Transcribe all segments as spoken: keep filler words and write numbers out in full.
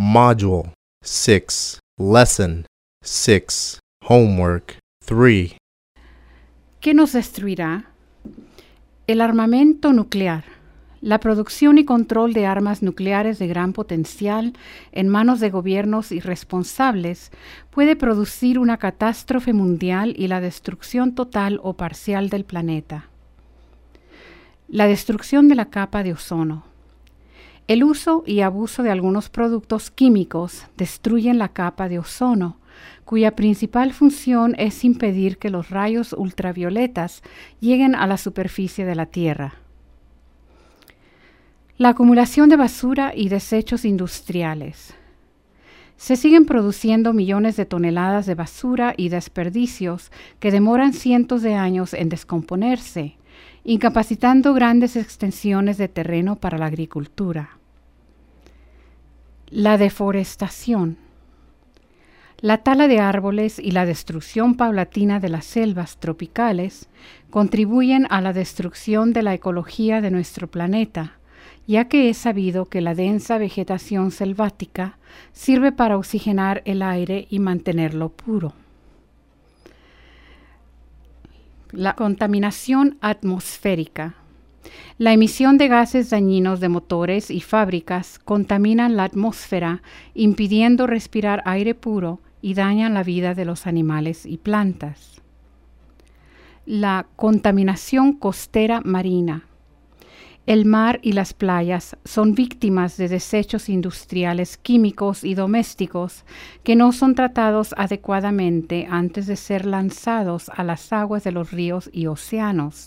Module six, Lesson six, Homework three. ¿Qué nos destruirá? El armamento nuclear. La producción y control de armas nucleares de gran potencial en manos de gobiernos irresponsables puede producir una catástrofe mundial y la destrucción total o parcial del planeta. La destrucción de la capa de ozono. El uso y abuso de algunos productos químicos destruyen la capa de ozono, cuya principal función es impedir que los rayos ultravioletas lleguen a la superficie de la Tierra. La acumulación de basura y desechos industriales. Se siguen produciendo millones de toneladas de basura y desperdicios que demoran cientos de años en descomponerse, incapacitando grandes extensiones de terreno para la agricultura. La deforestación. La tala de árboles y la destrucción paulatina de las selvas tropicales contribuyen a la destrucción de la ecología de nuestro planeta, ya que es sabido que la densa vegetación selvática sirve para oxigenar el aire y mantenerlo puro. La contaminación atmosférica. La emisión de gases dañinos de motores y fábricas contaminan la atmósfera, impidiendo respirar aire puro y dañan la vida de los animales y plantas. La contaminación costera marina. El mar y las playas son víctimas de desechos industriales químicos y domésticos que no son tratados adecuadamente antes de ser lanzados a las aguas de los ríos y océanos.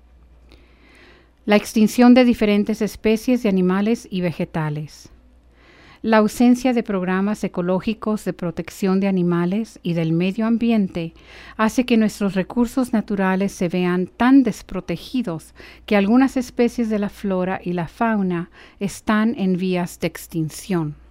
La extinción de diferentes especies de animales y vegetales. La ausencia de programas ecológicos de protección de animales y del medio ambiente hace que nuestros recursos naturales se vean tan desprotegidos que algunas especies de la flora y la fauna están en vías de extinción.